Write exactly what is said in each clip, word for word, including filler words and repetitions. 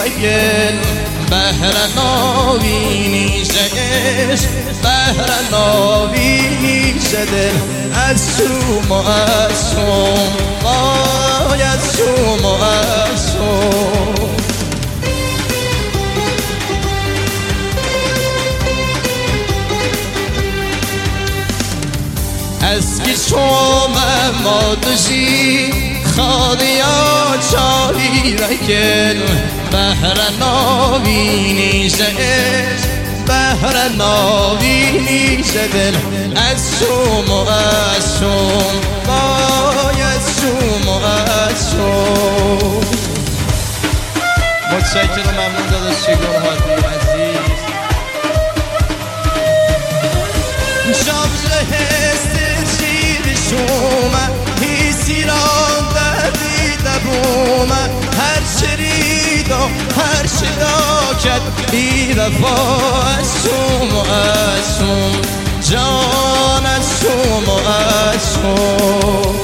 گل بهر ناوینی شش بهر ناوینی شدل از شوم و از شوم وای از شوم و از شوم eski şoma modji khadiya çalira gel behre navini şeş behre navini şedel ez şum و از شوم vay ez şum و از شوم متشکرم ممنون داداش شیگار هادی عزیز شبز شومه هیسیران دردی دبومه هر شریدا هر شدا کد بی وفا از شوم و از شوم جان از شوم و از شوم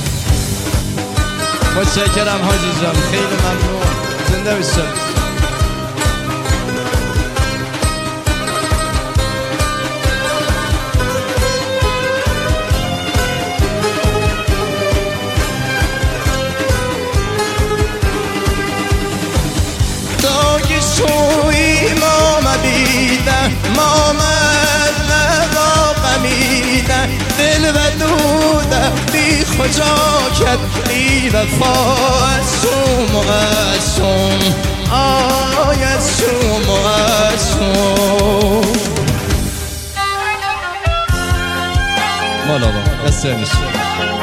متشکرم حاجی جان خیلی ممنون زنده باشید شوی ماما بیده مامد نوا قمیده دل و دوده بی خجاکت بی وفا از شوم و از شوم آی از شوم و از شوم مالا با بسیار میشه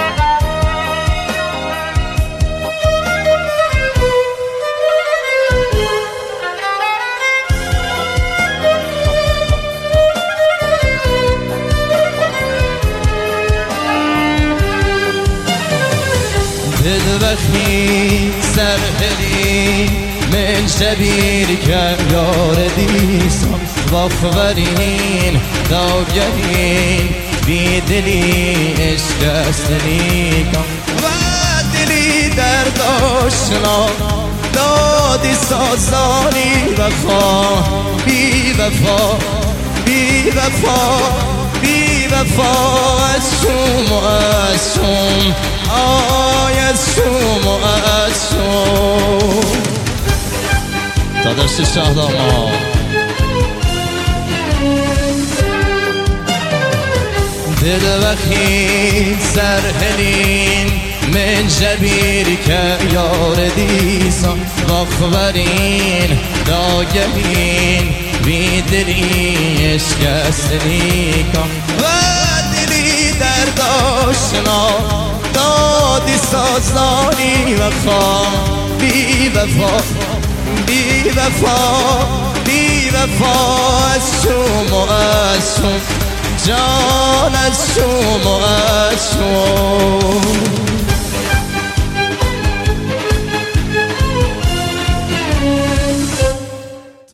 وقتی سرهلی من شبیر که یار دیسم وافورین داگرین بی دلی اشکستنی کن و دلی درد آشنا دادی سازانی وفا بی وفا بی وفا بی وفا از شوم و از شوم آی از شوم و از شوم داداش شهداما دل وقتی سرهلین من جبیر که یار دیسان واخورین داگهین بی دلی اشکستنی کن و دلی درد آشنا دادی سازانی وفا بی وفا بی وفا بی وفا از شوم و از شوم جان از شوم و از شوم